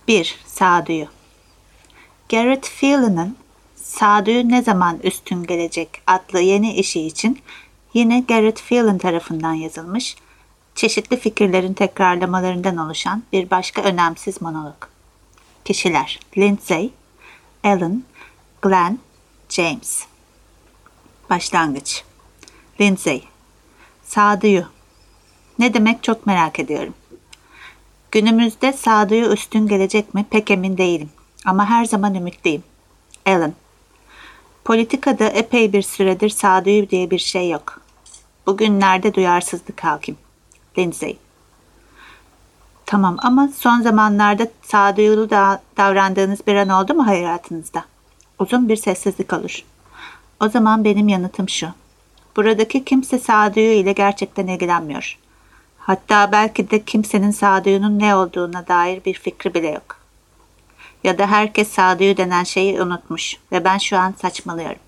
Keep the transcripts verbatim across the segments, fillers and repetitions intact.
bir. Sağduyu. Garrett Phelan'ın "Sağduyu ne zaman üstün gelecek" adlı yeni işi için yine Garrett Phelan tarafından yazılmış, çeşitli fikirlerin tekrarlamalarından oluşan bir başka önemsiz monolog. Kişiler: Lindsay, Alan, Glenn, James. Başlangıç. Lindsay. Sağduyu. Ne demek çok merak ediyorum. Günümüzde sağduyu üstün gelecek mi pek emin değilim ama her zaman ümitliyim. Alan. Politikada epey bir süredir sağduyu diye bir şey yok. Bugünlerde duyarsızlık hakim. Lindsay. Tamam ama son zamanlarda sağduyulu da davrandığınız bir an oldu mu hayatınızda? Uzun bir sessizlik olur. O zaman benim yanıtım şu. Buradaki kimse sağduyu ile gerçekten ilgilenmiyor. Hatta belki de kimsenin sağduyunun ne olduğuna dair bir fikri bile yok. Ya da herkes sağduyu denen şeyi unutmuş ve ben şu an saçmalıyorum.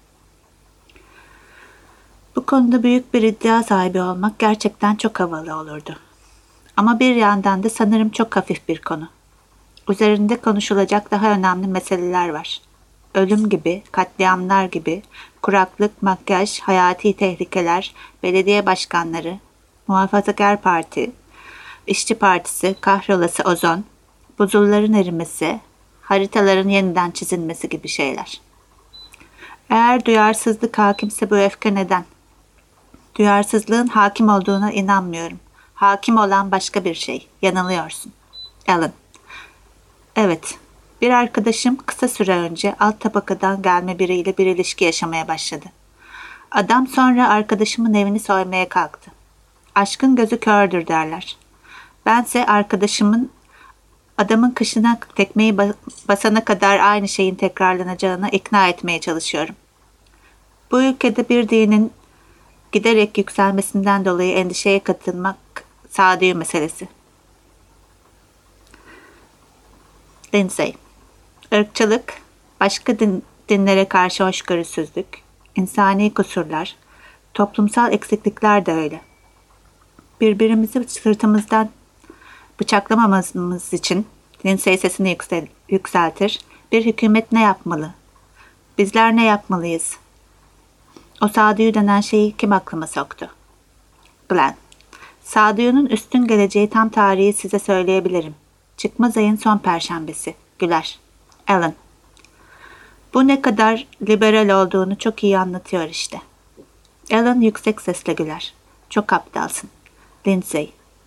Bu konuda büyük bir iddia sahibi olmak gerçekten çok havalı olurdu. Ama bir yandan da sanırım çok hafif bir konu. Üzerinde konuşulacak daha önemli meseleler var. Ölüm gibi, katliamlar gibi, kuraklık, makyaj, hayati tehlikeler, belediye başkanları, Muhafazakar Parti, İşçi Partisi, kahrolası ozon, buzulların erimesi, haritaların yeniden çizilmesi gibi şeyler. Eğer duyarsızlık hakimse bu öfke neden? Duyarsızlığın hakim olduğuna inanmıyorum. Hakim olan başka bir şey. Yanılıyorsun. Alan. Evet. Bir arkadaşım kısa süre önce alt tabakadan gelme biriyle bir ilişki yaşamaya başladı. Adam sonra arkadaşımın evini soymaya kalktı. Aşkın gözü kördür derler. Bense arkadaşımın adamın kışına tekmeyi basana kadar aynı şeyin tekrarlanacağına ikna etmeye çalışıyorum. Bu ülkede bir dinin giderek yükselmesinden dolayı endişeye katılmak sağduyu meselesi. Lindsay. Irkçılık, başka din, dinlere karşı hoşgörüsüzlük, insani kusurlar, toplumsal eksiklikler de öyle. Birbirimizi sırtımızdan bıçaklamamamız için Lindsay sesini yüksel, yükseltir. Bir hükümet ne yapmalı? Bizler ne yapmalıyız? O sağduyu denen şeyi kim aklıma soktu? Glenn. Sağduyunun üstün geleceği tam tarihi size söyleyebilirim. Çıkmaz ayın son perşembesi. Güler. Alan. Bu ne kadar liberal olduğunu çok iyi anlatıyor işte. Alan yüksek sesle güler. Çok aptalsın. Lindsay.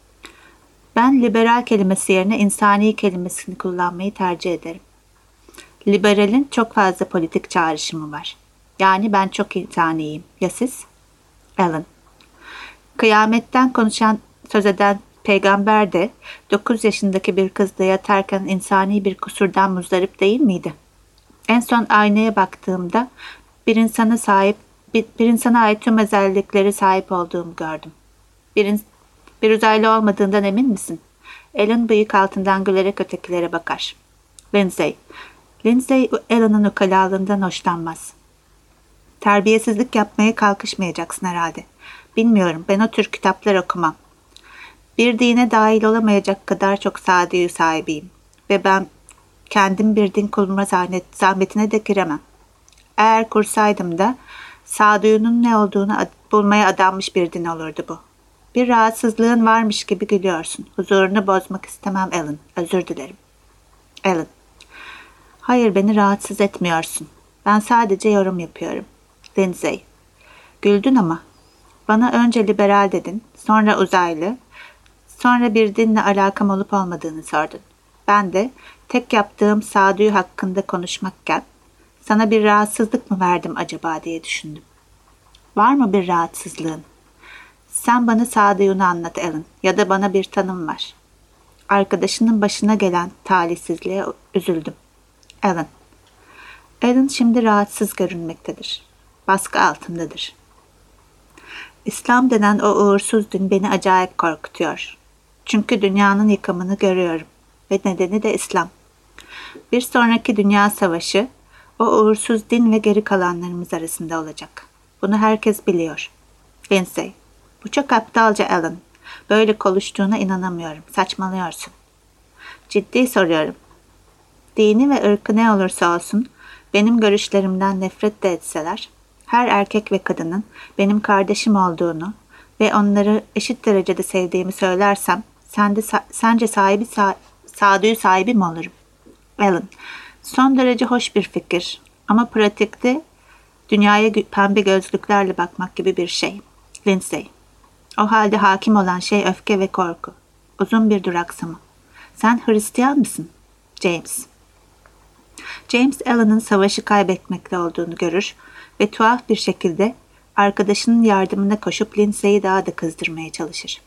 Ben liberal kelimesi yerine insani kelimesini kullanmayı tercih ederim. Liberalin çok fazla politik çağrışımı var. Yani ben çok insaniyim. Ya siz? Alan. Kıyametten konuşan, söz eden peygamber de dokuz yaşındaki bir kızla yatarken insani bir kusurdan muzdarip değil miydi? En son aynaya baktığımda bir insana sahip, bir, bir insana ait tüm özellikleri sahip olduğumu gördüm. Bir, in, bir uzaylı olmadığından emin misin? Alan bıyık altından gülerek ötekilere bakar. Lindsay. Lindsay Alan'ın ukalalığından hoşlanmaz. Terbiyesizlik yapmaya kalkışmayacaksın herhalde. Bilmiyorum, ben o tür kitaplar okumam. Bir dine dahil olamayacak kadar çok sağduyu sahibiyim. Ve ben kendim bir din kurma zahmetine de giremem. Eğer kursaydım da sağduyunun ne olduğunu ad- bulmaya adanmış bir din olurdu bu. Bir rahatsızlığın varmış gibi gülüyorsun. Huzurunu bozmak istemem Alan. Özür dilerim. Alan. Hayır, beni rahatsız etmiyorsun. Ben sadece yorum yapıyorum. Lindsay. Güldün ama. Bana önce liberal dedin, sonra uzaylı, sonra bir dinle alakam olup olmadığını sordun. Ben de tek yaptığım sağduyu hakkında konuşmakken sana bir rahatsızlık mı verdim acaba diye düşündüm. Var mı bir rahatsızlığın? Sen bana sağduyunu anlat Alan, ya da bana bir tanım var. Arkadaşının başına gelen talihsizliğe üzüldüm. Alan. Alan şimdi rahatsız görünmektedir. Baskı altındadır. İslam denen o uğursuz din beni acayip korkutuyor. Çünkü dünyanın yıkımını görüyorum ve nedeni de İslam. Bir sonraki dünya savaşı o uğursuz din ve geri kalanlarımız arasında olacak. Bunu herkes biliyor. Lindsay. Bu çok aptalca Alan. Böyle konuştuğuna inanamıyorum. Saçmalıyorsun. Ciddi soruyorum. Dini ve ırkı ne olursa olsun, benim görüşlerimden nefret de etseler, her erkek ve kadının benim kardeşim olduğunu ve onları eşit derecede sevdiğimi söylersem, sen de, sence sahibi sa- sağduyu sahibi mi olurum? Alan, son derece hoş bir fikir ama pratikte dünyaya pembe gözlüklerle bakmak gibi bir şey. Lindsay, o halde hakim olan şey öfke ve korku. Uzun bir duraksama. Sen Hristiyan mısın? James. James Alan'ın savaşı kaybetmekte olduğunu görür ve tuhaf bir şekilde arkadaşının yardımına koşup Lindsay'i daha da kızdırmaya çalışır.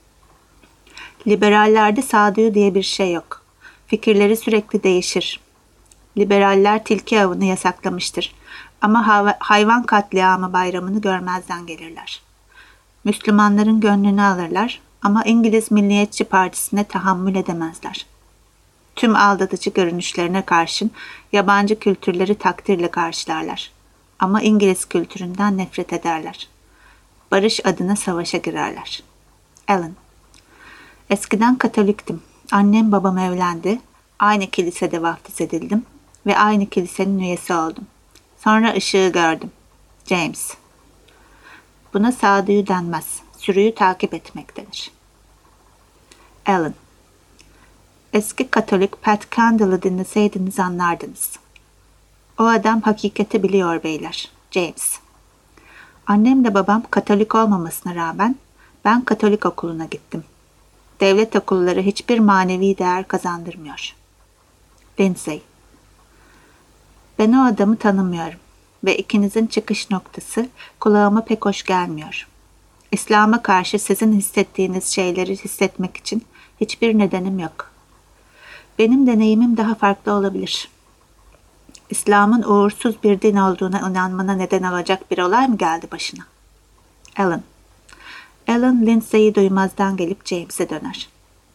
Liberallerde sağduyu diye bir şey yok. Fikirleri sürekli değişir. Liberaller tilki avını yasaklamıştır ama hayvan katliamı bayramını görmezden gelirler. Müslümanların gönlünü alırlar ama İngiliz Milliyetçi Partisi'ne tahammül edemezler. Tüm aldatıcı görünüşlerine karşın yabancı kültürleri takdirle karşılarlar. Ama İngiliz kültüründen nefret ederler. Barış adına savaşa girerler. Alan, eskiden Katoliktim. Annem babam evlendi. Aynı kilisede vaftiz edildim ve aynı kilisenin üyesi oldum. Sonra ışığı gördüm. James, buna sağduyu denmez. Sürüyü takip etmek denir. Alan, eski Katolik Pat Candle'ı dinleseydiniz anlardınız. O adam hakikati biliyor beyler. James, annemle babam Katolik olmamasına rağmen ben Katolik okuluna gittim. Devlet okulları hiçbir manevi değer kazandırmıyor. Lindsay, ben o adamı tanımıyorum ve ikinizin çıkış noktası kulağıma pek hoş gelmiyor. İslam'a karşı sizin hissettiğiniz şeyleri hissetmek için hiçbir nedenim yok. Benim deneyimim daha farklı olabilir. İslam'ın uğursuz bir din olduğuna inanmana neden olacak bir olay mı geldi başına? Alan. Alan Lindsay'i duymazdan gelip James'e döner.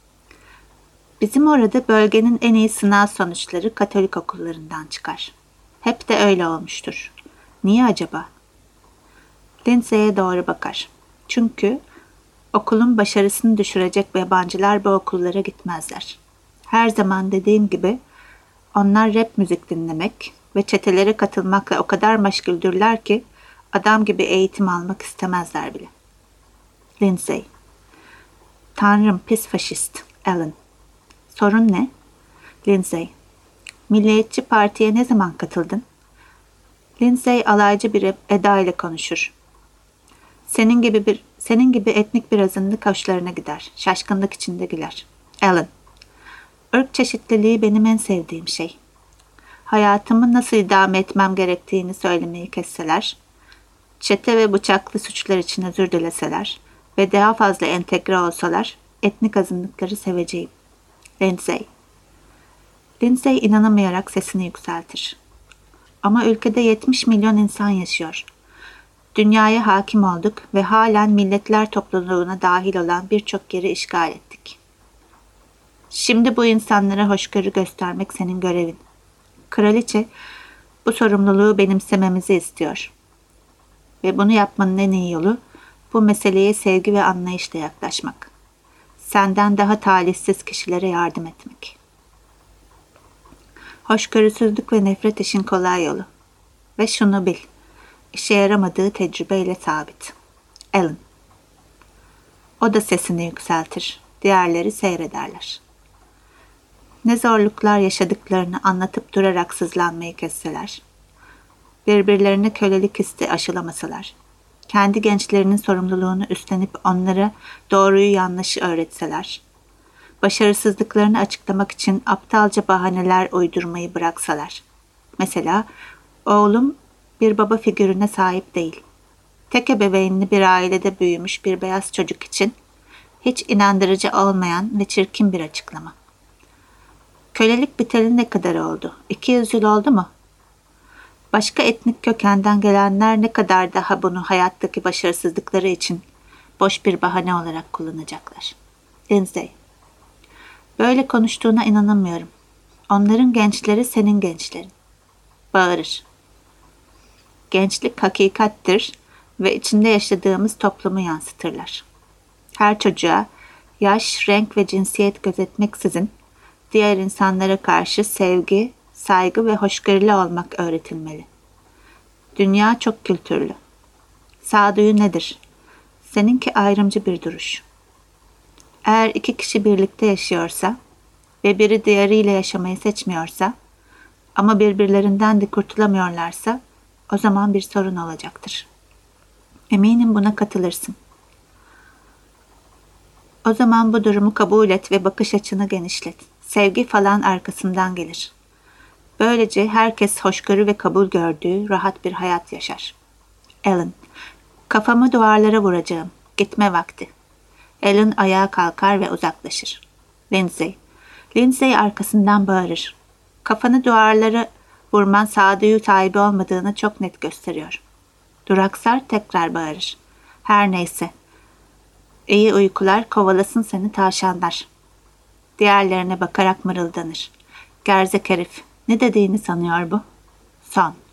Bizim orada bölgenin en iyi sınav sonuçları Katolik okullarından çıkar. Hep de öyle olmuştur. Niye acaba? Lindsay'e doğru bakar. Çünkü okulun başarısını düşürecek yabancılar bu okullara gitmezler. Her zaman dediğim gibi onlar rap müzik dinlemek ve çetelere katılmakla o kadar meşguldürler ki adam gibi eğitim almak istemezler bile. Lindsay. Tanrım pis faşist. Alan. Sorun ne? Lindsay. Milliyetçi Parti'ye ne zaman katıldın? Lindsay alaycı bir eda ile konuşur. Senin gibi bir senin gibi etnik bir azınlık hoşlarına gider. Şaşkınlık içinde güler. Alan. Irk çeşitliliği benim en sevdiğim şey. Hayatımı nasıl idame etmem gerektiğini söylemeyi kesseler, çete ve bıçaklı suçlar için özür dileseler ve daha fazla entegre olsalar, etnik azınlıkları seveceğim. Lindsay. Lindsay inanamayarak sesini yükseltir. Ama ülkede yetmiş milyon insan yaşıyor. Dünyaya hakim olduk ve halen milletler topluluğuna dahil olan birçok yeri işgal ettik. Şimdi bu insanlara hoşgörü göstermek senin görevin. Kraliçe bu sorumluluğu benimsememizi istiyor. Ve bunu yapmanın en iyi yolu bu meseleye sevgi ve anlayışla yaklaşmak. Senden daha talihsiz kişilere yardım etmek. Hoşgörüsüzlük ve nefret işin kolay yolu. Ve şunu bil, işe yaramadığı tecrübeyle sabit. Alan. O da sesini yükseltir, diğerleri seyrederler. Ne zorluklar yaşadıklarını anlatıp durarak sızlanmayı kesseler, birbirlerine kölelik hissi aşılamasalar, kendi gençlerinin sorumluluğunu üstlenip onlara doğruyu yanlışı öğretseler, başarısızlıklarını açıklamak için aptalca bahaneler uydurmayı bıraksalar. Mesela, oğlum bir baba figürüne sahip değil. Tek ebeveynli bir ailede büyümüş bir beyaz çocuk için hiç inandırıcı olmayan ve çirkin bir açıklama. Kölelik biteli ne kadar oldu? iki yüz yıl oldu mu? Başka etnik kökenden gelenler ne kadar daha bunu hayattaki başarısızlıkları için boş bir bahane olarak kullanacaklar. Lindsay. Böyle konuştuğuna inanamıyorum. Onların gençleri senin gençlerin. Bağırır. Gençlik hakikattir ve içinde yaşadığımız toplumu yansıtırlar. Her çocuğa yaş, renk ve cinsiyet gözetmeksizin Diğer insanlara karşı sevgi, saygı ve hoşgörülü olmak öğretilmeli. Dünya çok kültürlü. Sağduyu nedir? Seninki ayrımcı bir duruş. Eğer iki kişi birlikte yaşıyorsa ve biri diğeriyle yaşamayı seçmiyorsa ama birbirlerinden de kurtulamıyorlarsa o zaman bir sorun olacaktır. Eminim buna katılırsın. O zaman bu durumu kabul et ve bakış açını genişlet. Sevgi falan arkasından gelir. Böylece herkes hoşgörü ve kabul gördüğü rahat bir hayat yaşar. Alan, kafamı duvarlara vuracağım. Gitme vakti. Alan ayağa kalkar ve uzaklaşır. Lindsay, Lindsay arkasından bağırır. Kafanı duvarlara vurman sağduyu sahibi olmadığını çok net gösteriyor. Duraksar tekrar bağırır. Her neyse. İyi uykular, kovalasın seni tavşanlar. Diğerlerine bakarak mırıldanır. Gerzek herif, ne dediğini sanıyor bu? Son.